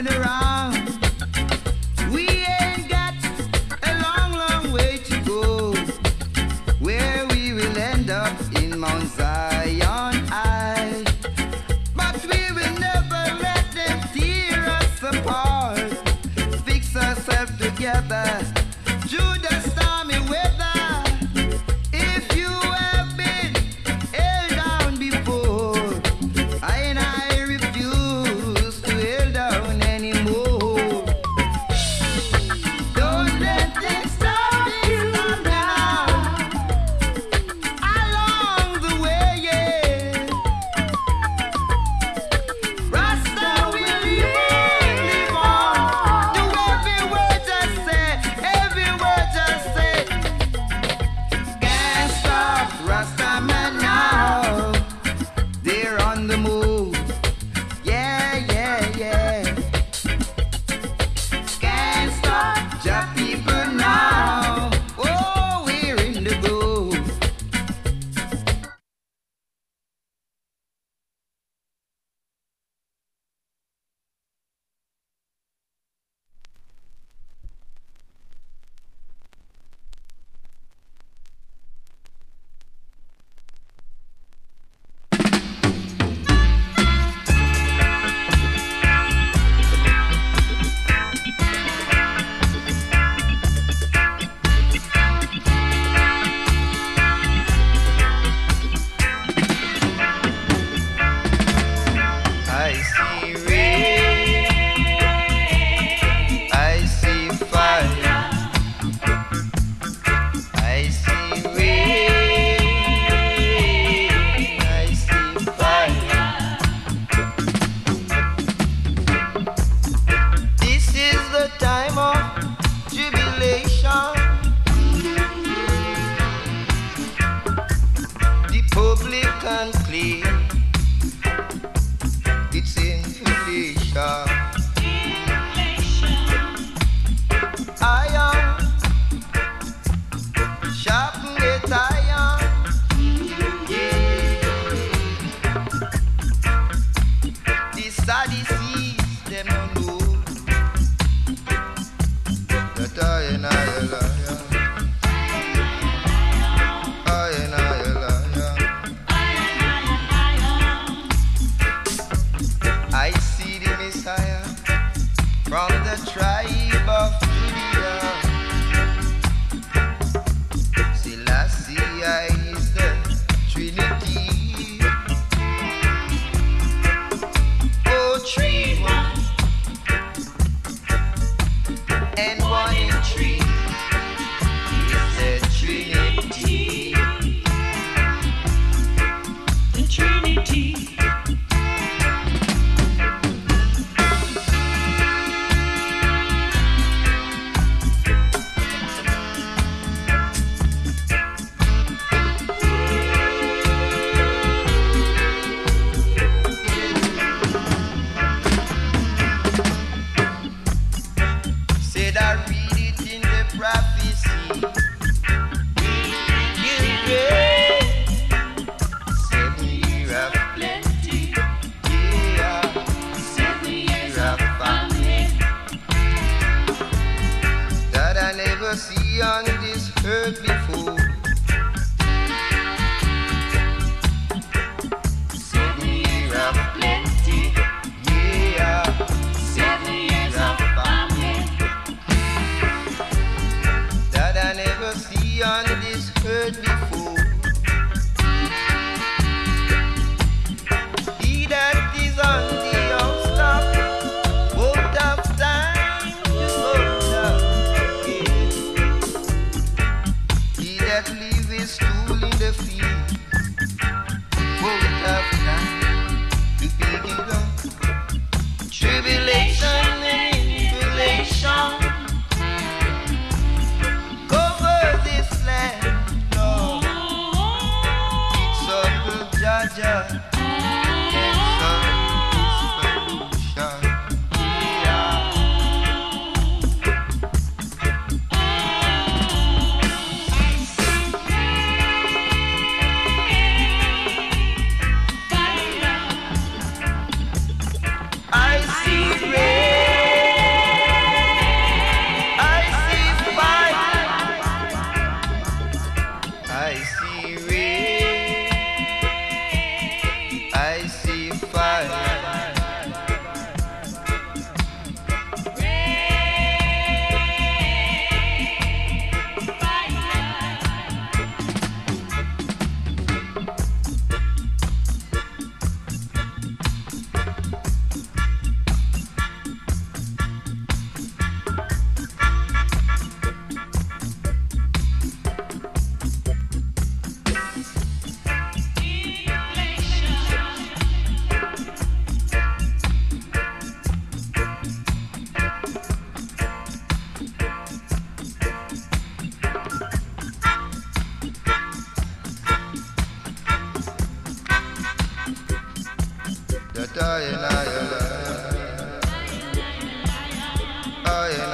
coming around. We ain't got a long, long way to go, where we will end up in Mount Zion High. But we will never let them tear us apart. Fix ourselves together through the stormy weather. If you have been held down before, I refuse to held down anymore. Don't let things stop you now. Along the way, yeah. Rasta will live on. Do every word I say, every word I say. Can't stop Rasta man now. They're on the move. Yeah, yeah, yeah. Can't stop Jah people now. Oh, we're in the groove. I see rain, I see fire, I see rain, I see fire. This is the time of jubilation. The publican claim it's inflation. Iron, sharpen it iron. Yeah. The Sadducees, them no know that I and I a liar. I and I a liar. I see the Messiah from the tribe of Judah. Selassie is the Trinity. Oh, three one and one in three is the Trinity. The Trinity. Said I read it in the prophecy. You reign 7 years of plenty. Yeah, 7 years of famine that I never see on this earth before. 7 years of plenty. Yeah, 7 years of famine that I never see on this earth before. He that is on the housetop won't have time to wonder. He that leaves his tool in the field won't have time to pick it up. Tribulation and inflation cover this land, Lord. It's Uncle Jaja and some solution. Yeah. I